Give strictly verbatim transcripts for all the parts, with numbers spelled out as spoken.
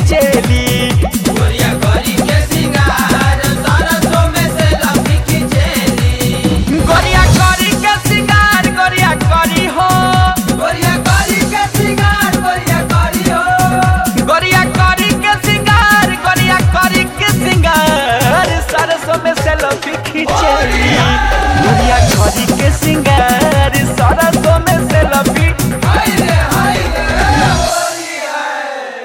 खींचेली। गोरिया करी के सिंगार सरसों में से लफी खींचेली। गोरिया करी के सिंगार गोरिया करी हो। गोरिया करी के सिंगार गोरिया करी हो। गोरिया करी के सिंगार गोरिया करी के सिंगार सरसों में से लफी खींचेली। गोरिया करी के सिंगार सरसों में से लफी। हाय रे हाय रे होली है।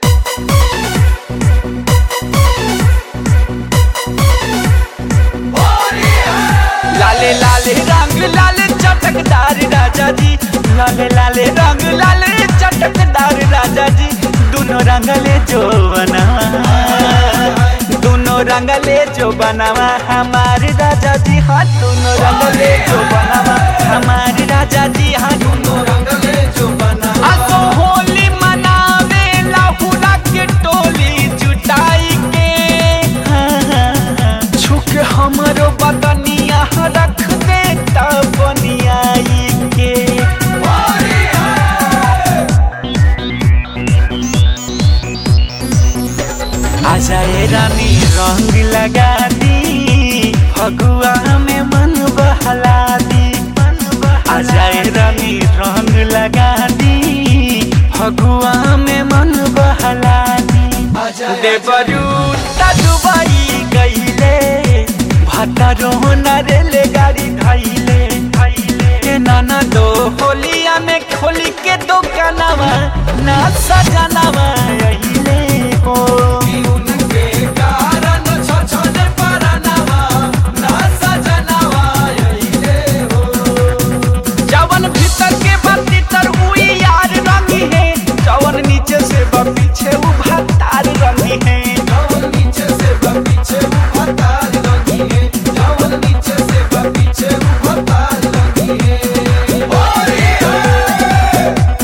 होली है। लाले लाले रंग लाले चटकदार राजा जी। लाले लाले रंग लाले चटकदार राजा जी। दोनों रंगले जो बनावा दोनों रंगले जो बनावा हमारे राजा जी। हाँ दोनों रंगले जो बनावा हमारे राजा जी। हाँ दोनों रंगले जो बना। आसो होली मनावे लाहुला के टोली जुटाई के। हाँ, हाँ, हाँ। छुक हमरो बदनिया रख दे बनियाई के। होली है। आजाए रानी रंग लगा दी फगुआ में मन बहला दी। आजाए रानी रंग लगा दी फगुआ में मन बहला दी। देवरू दुबई गईले भतरो नरेले गाड़ी धैले के नाना दो होलिया में खोली के दुकानवा ना सजनवा अइले हो। उनके कारण छछने परनवा ना सजनवा अइले हो। जवन भीतर के बाती तर हुई यार रंगी है। जवन नीचे से बा पीछे वो भतार रंगी है। जवन नीचे से बा पीछे वो भतार लगी है। जवन नीचे से बा पीछे वो भतार लगी है। होली है।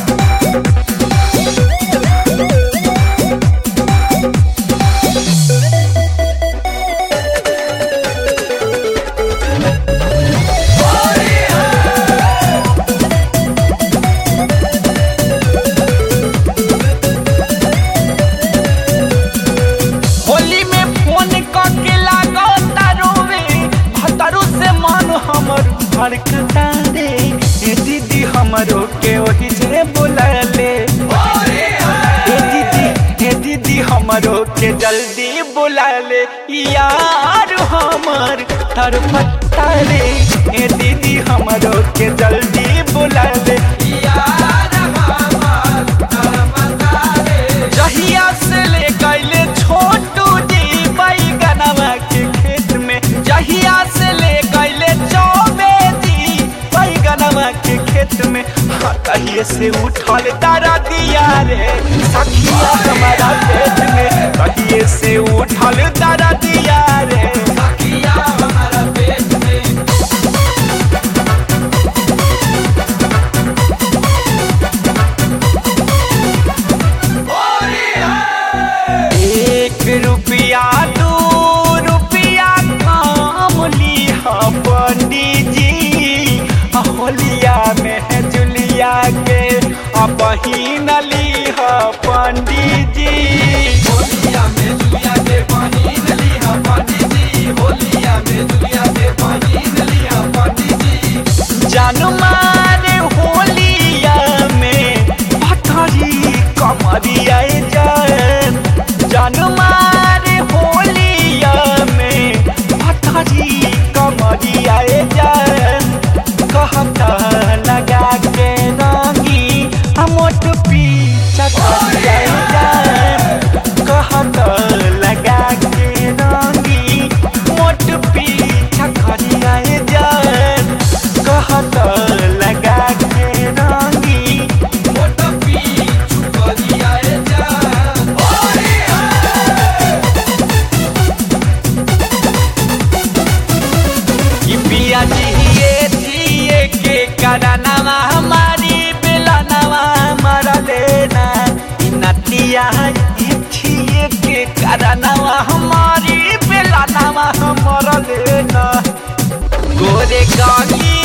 होली है। होली में फोन करके लागो तारोवे भतारू से मन हमर भड़कता रे। ए दीदी हमरो के ओही से बुला ले। होली है। ए दीदी ए दीदी हमरो के जल्दी बुला ले। यार हमर तरफता रे। ए दीदी हमरो के जल्दी बुला ले। यार हमार तरफता रे। जहिया से ले गईले छोटू जी बैगनवा के खेत में। जहिया से ले गईले चौबे जी बैगनवा के खेत में। हाँ कहिए से उठल तारा दिया रे सखिया हमारा पेट में। कहिए से उठल तारा दिया रे। सखिया हमारा पेट में। होली है। एक रुपया दू रुपया काम लिहा पंडित जी। होलिया में जुलिया के बहिन लिहा पंडित जी। होलिया में जुलिया के बहिन लिहा पंडित जी। होलिया में जुलिया के बहिन लिहा पंडित जी। जानू मारे होलिया में भतरी कमरिया जान। जानू मारे होलिया में भतरी कमरिया जान। कहता लगा के रंगी मोट पीछा करिया जान। कहता लगा के रंगी मोट पीछा करिया जान। कहता लगा के रंगी मोट पीछू करिया जा। होली है। कि पिया जिए जिए के करानावा हमारी बेलानावा हमारा लेना। इ नतिया जिए के करानावा हमारी बेलानावा हमारा लेना। गोरे गागी